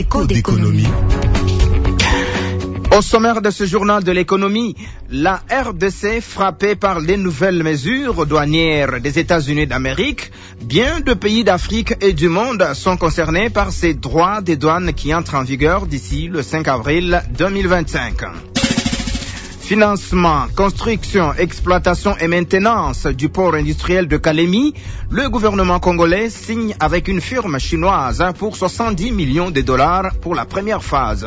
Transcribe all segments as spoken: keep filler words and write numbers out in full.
Écho d'économie. Au sommaire de ce journal de l'économie, la R D C frappée par les nouvelles mesures douanières des États-Unis d'Amérique. Bien de pays d'Afrique et du monde sont concernés par ces droits des douanes qui entrent en vigueur d'ici le cinq avril deux mille vingt-cinq. Financement, construction, exploitation et maintenance du port industriel de Kalemi, le gouvernement congolais signe avec une firme chinoise pour soixante-dix millions de dollars pour la première phase.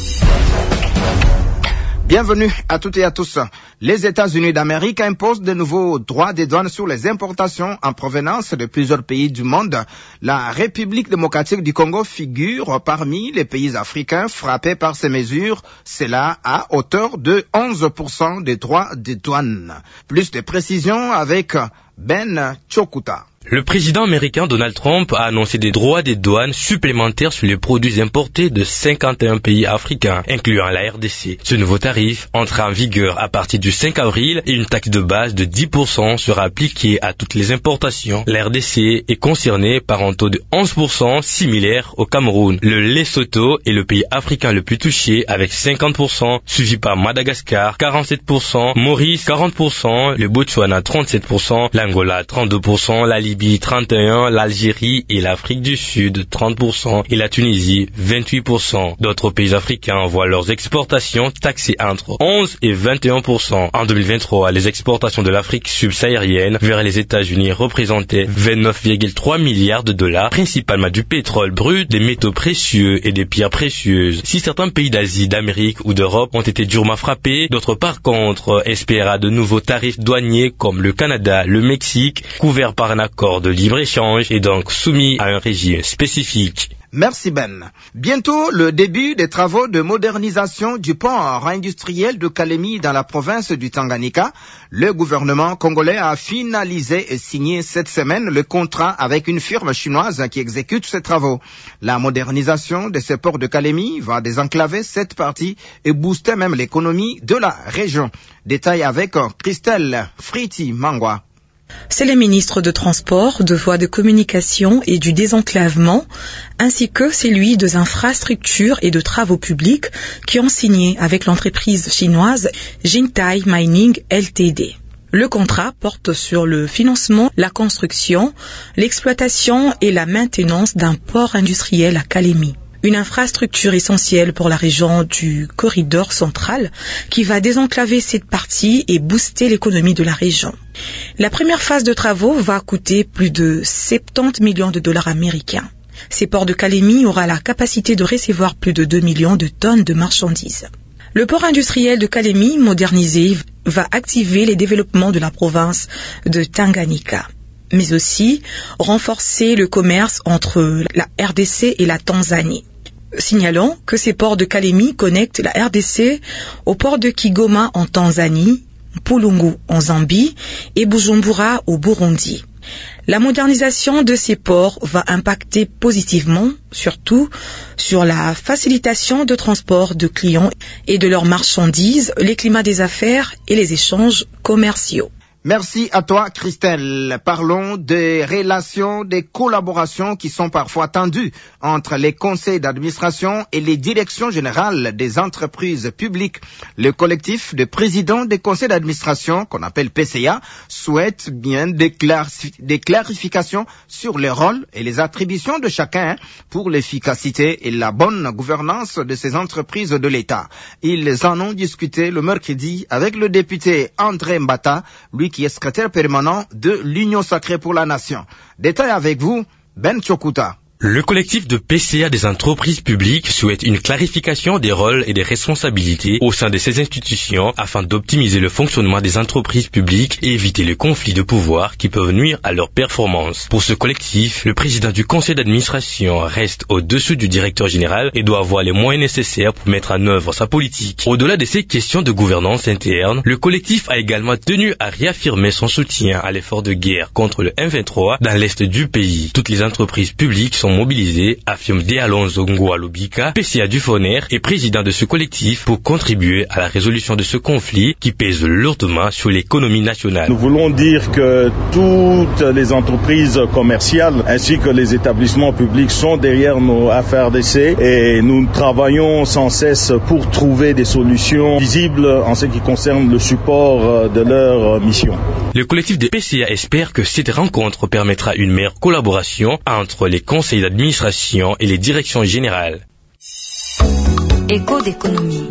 Bienvenue à toutes et à tous. Les États-Unis d'Amérique imposent de nouveaux droits des douanes sur les importations en provenance de plusieurs pays du monde. La République démocratique du Congo figure parmi les pays africains frappés par ces mesures, cela à hauteur de onze pour cent des droits des douanes. Plus de précisions avec Ben Chokuta. Le président américain Donald Trump a annoncé des droits des douanes supplémentaires sur les produits importés de cinquante et un pays africains, incluant la R D C. Ce nouveau tarif entre en vigueur à partir du cinq avril et une taxe de base de dix pour cent sera appliquée à toutes les importations. La R D C est concernée par un taux de onze pour cent similaire au Cameroun. Le Lesotho est le pays africain le plus touché avec cinquante pour cent, suivi par Madagascar quarante-sept pour cent, Maurice quarante pour cent, le Botswana trente-sept pour cent, l'Angola trente-deux pour cent, la Libye trente et un pour cent, l'Algérie et l'Afrique du Sud trente pour cent et la Tunisie vingt-huit pour cent. D'autres pays africains voient leurs exportations taxées entre onze et vingt et un pour cent. En deux mille vingt-trois, les exportations de l'Afrique subsaharienne vers les États-Unis représentaient vingt-neuf virgule trois milliards de dollars, principalement du pétrole brut, des métaux précieux et des pierres précieuses. Si certains pays d'Asie, d'Amérique ou d'Europe ont été durement frappés, d'autres par contre espèrent de nouveaux tarifs douaniers comme le Canada, le Mexique, couverts par un accord de libre-échange et donc soumis à un régime spécifique. Merci Ben. Bientôt le début des travaux de modernisation du port industriel de Kalemi dans la province du Tanganyika. Le gouvernement congolais a finalisé et signé cette semaine le contrat avec une firme chinoise qui exécute ces travaux. La modernisation de ce port de Kalemi va désenclaver cette partie et booster même l'économie de la région. Détail avec Christelle Friti Mangwa. C'est les ministres de Transport, de Voies de Communication et du Désenclavement, ainsi que celui des Infrastructures et de Travaux Publics qui ont signé avec l'entreprise chinoise Jintai Mining Ltd. Le contrat porte sur le financement, la construction, l'exploitation et la maintenance d'un port industriel à Kalemi. Une infrastructure essentielle pour la région du corridor central qui va désenclaver cette partie et booster l'économie de la région. La première phase de travaux va coûter plus de soixante-dix millions de dollars américains. Ces ports de Kalemi aura la capacité de recevoir plus de deux millions de tonnes de marchandises. Le port industriel de Kalemi modernisé va activer les développements de la province de Tanganyika, mais aussi renforcer le commerce entre la R D C et la Tanzanie. Signalons que ces ports de Kalemi connectent la R D C au port de Kigoma en Tanzanie, Pulungu en Zambie et Bujumbura au Burundi. La modernisation de ces ports va impacter positivement, surtout sur la facilitation de transport de clients et de leurs marchandises, les climats des affaires et les échanges commerciaux. Merci à toi, Christelle. Parlons des relations, des collaborations qui sont parfois tendues entre les conseils d'administration et les directions générales des entreprises publiques. Le collectif de présidents des conseils d'administration, qu'on appelle P C A, souhaite bien des, clarif- des clarifications sur les rôles et les attributions de chacun pour l'efficacité et la bonne gouvernance de ces entreprises de l'État. Ils en ont discuté le mercredi avec le député André Mbata, lui qui est secrétaire permanent de l'Union sacrée pour la nation. Détail avec vous, Ben Chokuta. Le collectif de P C A des entreprises publiques souhaite une clarification des rôles et des responsabilités au sein de ces institutions afin d'optimiser le fonctionnement des entreprises publiques et éviter les conflits de pouvoir qui peuvent nuire à leur performance. Pour ce collectif, le président du conseil d'administration reste au-dessus du directeur général et doit avoir les moyens nécessaires pour mettre en œuvre sa politique. Au-delà de ces questions de gouvernance interne, le collectif a également tenu à réaffirmer son soutien à l'effort de guerre contre le M vingt-trois dans l'est du pays. Toutes les entreprises publiques sont sont mobilisés, affirme Dealonzo Ngoualubika, P C A du Foner et président de ce collectif, pour contribuer à la résolution de ce conflit qui pèse lourdement sur l'économie nationale. Nous voulons dire que toutes les entreprises commerciales ainsi que les établissements publics sont derrière nos F R D C et nous travaillons sans cesse pour trouver des solutions visibles en ce qui concerne le support de leur mission. Le collectif des P C A espère que cette rencontre permettra une meilleure collaboration entre les conseils d'administration et les directions générales. Écho d'économie.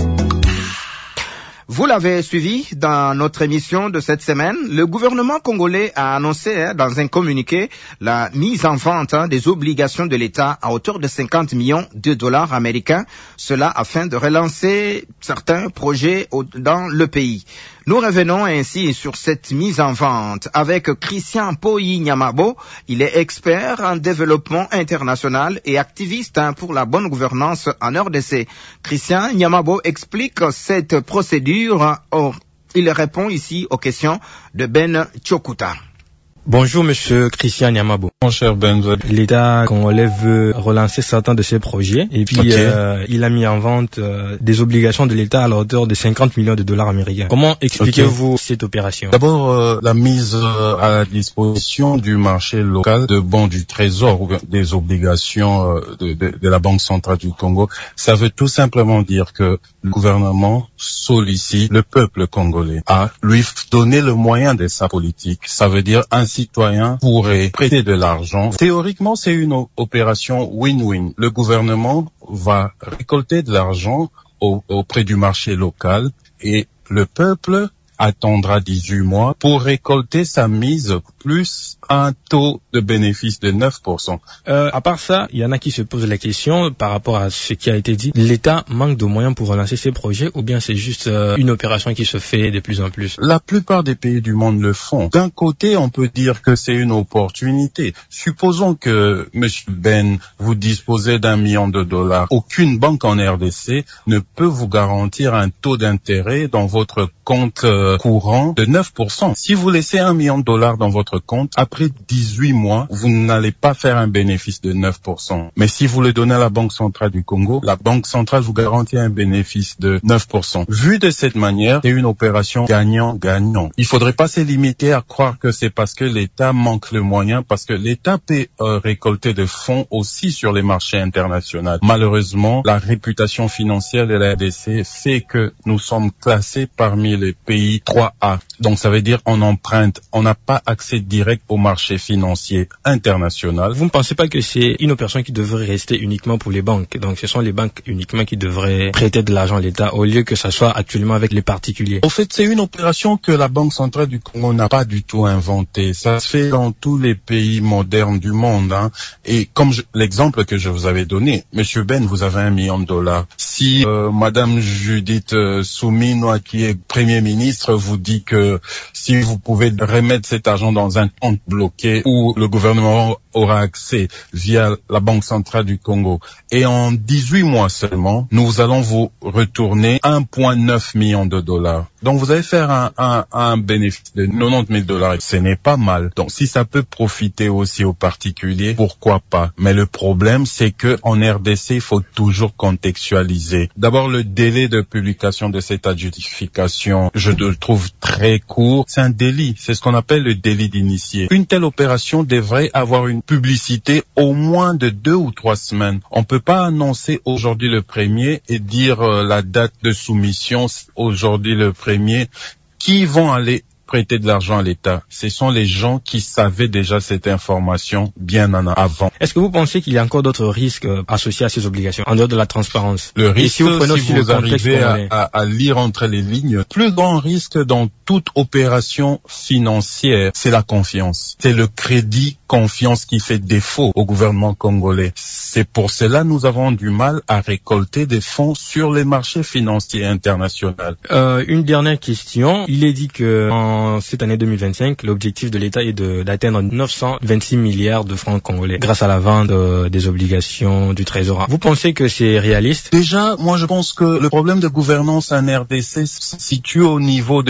Vous l'avez suivi dans notre émission de cette semaine. Le gouvernement congolais a annoncé dans un communiqué la mise en vente des obligations de l'État à hauteur de cinquante millions de dollars américains. Cela afin de relancer certains projets dans le pays. Nous revenons ainsi sur cette mise en vente avec Christian Poyi Nyamabo. Il est expert en développement international et activiste pour la bonne gouvernance en R D C. Christian Nyamabo explique cette procédure. Or, il répond ici aux questions de Ben Tchokuta. Bonjour Monsieur Christian Nyamabo. Mon cher Ben, l'État congolais veut relancer certains de ses projets et puis okay. euh, il a mis en vente euh, des obligations de l'État à la hauteur de cinquante millions de dollars américains. Comment expliquez-vous okay. cette opération? D'abord, euh, la mise euh, à la disposition du marché local de bons du Trésor ou des obligations euh, de, de, de la Banque centrale du Congo, ça veut tout simplement dire que le gouvernement sollicite le peuple congolais à lui donner le moyen de sa politique. Ça veut dire un citoyen pourrait prêter de l'argent. Théoriquement, c'est une opération win-win. Le gouvernement va récolter de l'argent au, auprès du marché local et le peuple attendra dix-huit mois pour récolter sa mise plus un taux de bénéfice de neuf pour cent. Euh, à part ça, il y en a qui se posent la question par rapport à ce qui a été dit. L'État manque de moyens pour relancer ses projets ou bien c'est juste euh, une opération qui se fait de plus en plus? La plupart des pays du monde le font. D'un côté, on peut dire que c'est une opportunité. Supposons que, Monsieur Ben, vous disposez d'un million de dollars. Aucune banque en R D C ne peut vous garantir un taux d'intérêt dans votre compte euh, courant de neuf pour cent. Si vous laissez un million de dollars dans votre compte, après dix-huit mois, vous n'allez pas faire un bénéfice de neuf pour cent. Mais si vous le donnez à la Banque centrale du Congo, la Banque centrale vous garantit un bénéfice de neuf pour cent. Vu de cette manière, c'est une opération gagnant-gagnant. Il faudrait pas se limiter à croire que c'est parce que l'État manque le moyen, parce que l'État peut euh, récolter des fonds aussi sur les marchés internationaux. Malheureusement, la réputation financière de la R D C fait que nous sommes classés parmi les pays trois A. Donc ça veut dire on emprunte, on n'a pas accès direct au marché financier international. Vous ne pensez pas que c'est une opération qui devrait rester uniquement pour les banques? Donc ce sont les banques uniquement qui devraient prêter de l'argent à l'État au lieu que ça soit actuellement avec les particuliers? Au fait, c'est une opération que la Banque centrale du Congo n'a pas du tout inventée. Ça se fait dans tous les pays modernes du monde. Hein. Et comme je, l'exemple que je vous avais donné, Monsieur Ben, vous avez un million de dollars. Si euh, Madame Judith euh, Suminwa, qui est Premier ministre, vous dit que si vous pouvez remettre cet argent dans un compte bloqué où le gouvernement aura accès via la Banque centrale du Congo, et en dix-huit mois seulement, nous allons vous retourner un virgule neuf million de dollars. Donc vous allez faire un, un, un bénéfice de quatre-vingt-dix mille dollars. Ce n'est pas mal. Donc si ça peut profiter aussi aux particuliers, pourquoi pas? Mais le problème, c'est que en R D C, il faut toujours contextualiser. D'abord, le délai de publication de cette adjudication, je le trouve très court. C'est un délit. C'est ce qu'on appelle le délit d'initié. Une telle opération devrait avoir une publicité au moins de deux ou trois semaines. On peut pas annoncer aujourd'hui le premier et dire euh, la date de soumission aujourd'hui le premier. Qui vont aller prêter de l'argent à l'État? Ce sont les gens qui savaient déjà cette information bien en avant. Est-ce que vous pensez qu'il y a encore d'autres risques associés à ces obligations, en dehors de la transparence? Le risque, si vous, si vous le arrivez à, à, à lire entre les lignes, plus grand risque dans toute opération financière, c'est la confiance. C'est le crédit confiance qui fait défaut au gouvernement congolais. C'est pour cela que nous avons du mal à récolter des fonds sur les marchés financiers internationaux. Euh, une dernière question. Il est dit que en cette année deux mille vingt-cinq, l'objectif de l'État est de, d'atteindre neuf cent vingt-six milliards de francs congolais grâce à la vente euh, des obligations du Trésor. Vous pensez que c'est réaliste? Déjà, moi je pense que le problème de gouvernance en R D C se situe au niveau de nos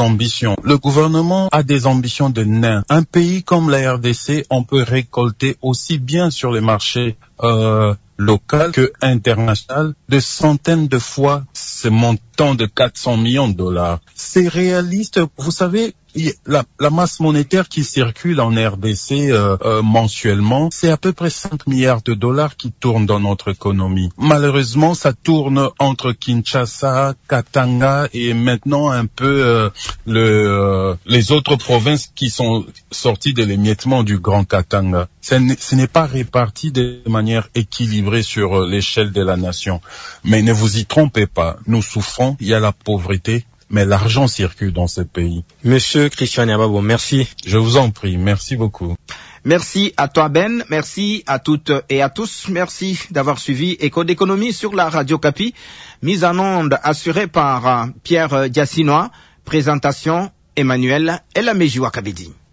ambitions. Le gouvernement a des ambitions de nain. Un pays comme la R D C, on peut récolter aussi bien sur les marchés euh, local que international de centaines de fois ce montant de quatre cents millions de dollars. C'est réaliste. Vous savez, la, la masse monétaire qui circule en R D C euh, euh, mensuellement, c'est à peu près cinq milliards de dollars qui tournent dans notre économie. Malheureusement, ça tourne entre Kinshasa, Katanga et maintenant un peu euh, le, euh, les autres provinces qui sont sorties de l'émiettement du Grand Katanga. Ce n'est, ce n'est pas réparti de manière équilibrée sur euh, l'échelle de la nation. Mais ne vous y trompez pas, nous souffrons, il y a la pauvreté, mais l'argent circule dans ce pays. Monsieur Christian Yababo, merci. Je vous en prie, merci beaucoup. Merci à toi Ben, merci à toutes et à tous, merci d'avoir suivi Éco d'économie sur la Radio Kapi, mise en onde assurée par Pierre Diassinois, présentation Emmanuel Elamejiwa Kabedi.